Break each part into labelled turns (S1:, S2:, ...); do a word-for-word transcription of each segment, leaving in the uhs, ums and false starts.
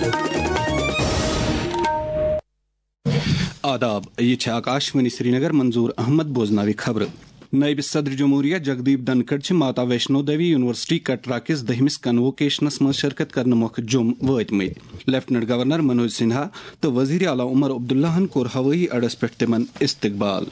S1: آداب، یہ آکاشوانی سری نگر. منظور احمد بوزناوی خبر. نائب صدر جمہوریہ جگدیپ دھنکھڑ ماتا ویشنو دیوی یونیورسٹی کٹرا کس دہمس کنووکیشنس من شرکت کرنے موقع جوم وات مت. لیفٹنٹ گورنر منوج سنہا تو وزیر اعلیٰ عمر عبداللہن کور ہوئی اڈس پہ تمن استقبال.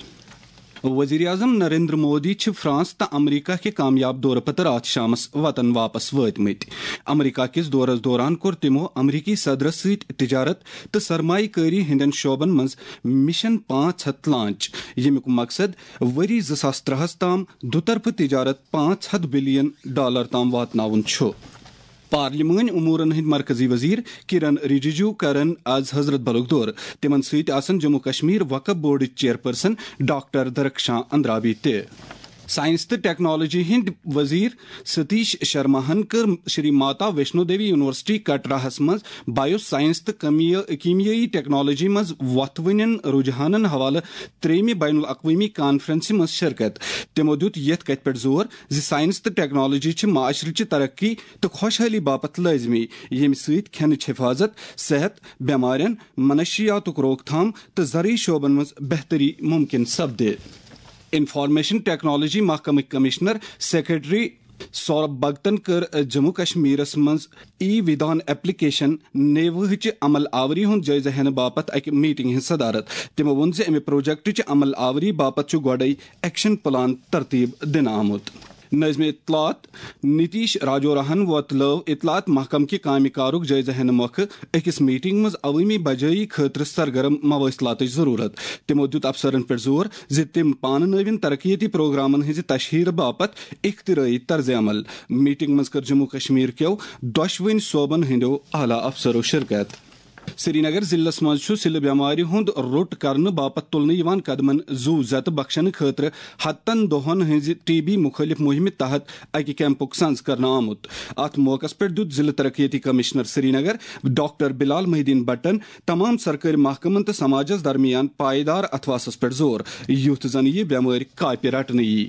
S1: وزیر اعظم نریندر مودی فرانس تو امریکہ کے کامیاب دور پتہ رات شامس وطن واپس وات مت. امریکہ کس دورس دوران کور تمو امریکی صدرس ست تجارت تو سرمایہ کاری ہندین شعبن مز مشن پانچ ہتھ لانچ، یمیک مقصد وری زٕ ساس ترہس تام دوطرفہ تجارت پانچ ہتھ بلین ڈالر تام واتناون چھُ. پارلیمانی امورن ہند مرکزی وزیر کرن رجیجو کرن آز حضرت بلک دور. تمن ست آسن جموں کشمیر وقف board chairperson doctor Darakhshan Andrabi تہ. سائنس تو ٹیکنالوجی ہند وزیر ستیش شرما ہن کر شری ماتا ویشنو دیوی یونیورسٹی کٹراہس مز بایو سائنس تو کیمیائی ٹیکنالوجی مز وتھونین رجحانن حوالہ تریمہ بین الاقوامی کانفرنس مز شرکت. تمو دیت یت کت پہ زور زِ سائنس تو ٹیکنالوجی چھ معاشرچہ ترقی تو خوشحالی باپت لازمی، یم ست کھینچ حفاظت، صحت، بیمارین، منشیاتک روک تھام تو زرعی شعبن مز بہتری ممکن سپدے. انفارمیشن ٹیکنالوجی محکمہ کمشنر سیکریٹری سورب بگتن کر جموں کشمیرس مز ای ودان ایپلیکیشن نیوہچ عمل آوری ہند جائزہ ہینہ باپت اکہ میٹنگ ہند صدارت. تمو وون زِ امہ پروجیکٹچ عمل آوری باپت چھ گوڈے ایکشن پلان ترتیب دن آمت. نظم اطلاعات نتیش راجورہن ووتلو اطلاعات محکمہ کہ کامہ کارک جائزہ ہینہ موقع اکس میٹنگ مز عوامی بجائی خاطر سرگرم مواصلات ضرورت. تمو دیت افسرن پہ زور زِ تم پانہ نوین ترقیتی پروگرامن ہز تشہیر باپت اختراعی طرز عمل. میٹنگ مز کر جموں کشمیر کیو دۄشوٕنی صوبن ہندو اعلیٰ افسرو شرکت. سری نگر ضلع مز سلہ بیمار ہند روٹ کرنے باپت تلنے قدمن زو زت بخشن خاطر ہتن دہن ہز ٹی بی مخالف مہم تحت اکہ کیمپک سنز کرنا آمت. ات موقع پہ دیت ضلع ترقیتی commissioner Srinagar doctor Bilal Mohiuddin بٹن تمام سرکاری محکمن تو سماجس درمیان پائیدار اتھواسس پہ زور یُتھ زن یہ بیمار کاپہ رٹنہ یی.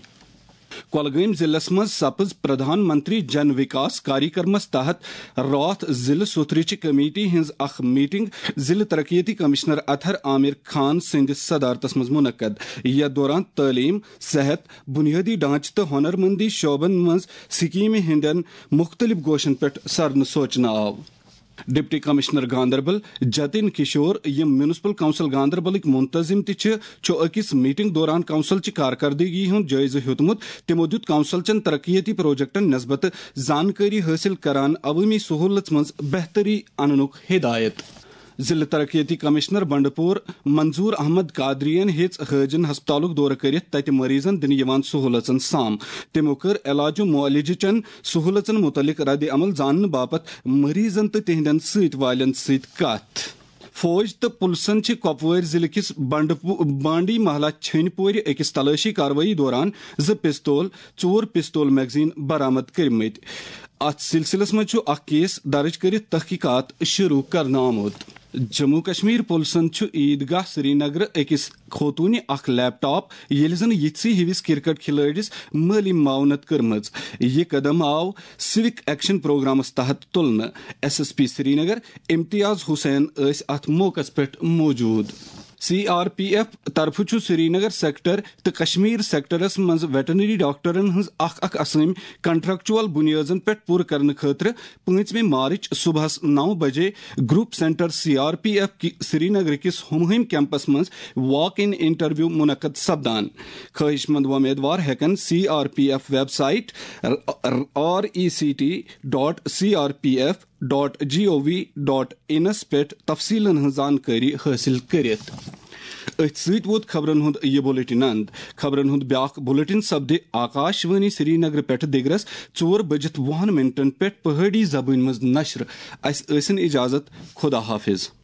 S1: کولگام ضلع مز سپز پردھان منتری جن وکاس کاریکرمس تحت رات ضلع ستھرچ کمیٹی ہز اخ میٹنگ ضلع ترقیتی کمشنر اطہر عامر خان سندس صدارتس مز منعقد. یتھ دوران تعلیم، صحت، بنیادی ڈھانچہ تو ہنر مندی شعبن مز سکیمہ ہندین مختلف گوشن پہ سرن سوچنہ آو. ڈپٹی کمشنر گاندربل جتن کشور یم میونسپل کونسل گاندربلک منتظم تہ اکس میٹنگ دوران کونسل چہ کارکردگی ہند جائزہ ہیوتمت. تمو دیت کونسل چن ترقیتی پروجیکٹن نسبت زانکاری حاصل کران عوامی سہولت مز بہتری اننک ہدایت. ضلع ترقیتی کمشنر بنڈپور منظور احمد قادرین ہیچ حاجن ہسپتالک دورہ کرت تت مریضن دن یوان سہولتن سام. تمو کر علاج و معالجہ چن سہولتن متعلق رد عمل زاننے باپت مریضن تو تہندین ست والن ست کت. فوج تو پلسن کپوار ضلع کس بانڈی محلہ چھن پور اکس تلاشی کاروٲیی دوران زٕ پستول ژور پستول میگزین برآمد کرمت. ات سلسلس مز اخ کیس درج کرت تحقیقات شروع کرنا آمت. جموں کشمیر پلسن عیدگاہ سری نگر اکس خوتون اخ لیپ ٹاپ یل زن یتسی ہوس کرکٹ کھلاڑس مالی معاونت کرمز. یہ قدم آو سوک ایکشن پروگرامس تحت تلنہ. S S P Srinagar Imtiaz Hussain اس ات موقع پہ موجود. سی آر پی ایف طرف سری نگر سیکٹر تو کشمیر سیکٹرس مز ویٹنری ڈاکٹرن ہز اخ اخ اسام کنٹریکچول بنیادن پہ پور کرنے خاطر پانچویں مارچ صبح نو بجے group centre C R P F Srinagar کس ہمہم کیمپس مز واک ان انٹرویو منعقد سپدان. خواہش مند امیدوار ہیکن C R P F website R E C T dot C R P F dot G O V dot in پہ تفصیلن ہز زانکاری حاصل کرت. ات ست ووت خبرن ہند یہ بلیٹن اند. خبرن ہند بیاکھ بلیٹن سپدِ آکاشوانی سری نگر پہ دگرس ژور بجت وُہن منٹن پہ پہاڑی زبان مز نشر. اس ٲسِن اجازت. خدا حافظ.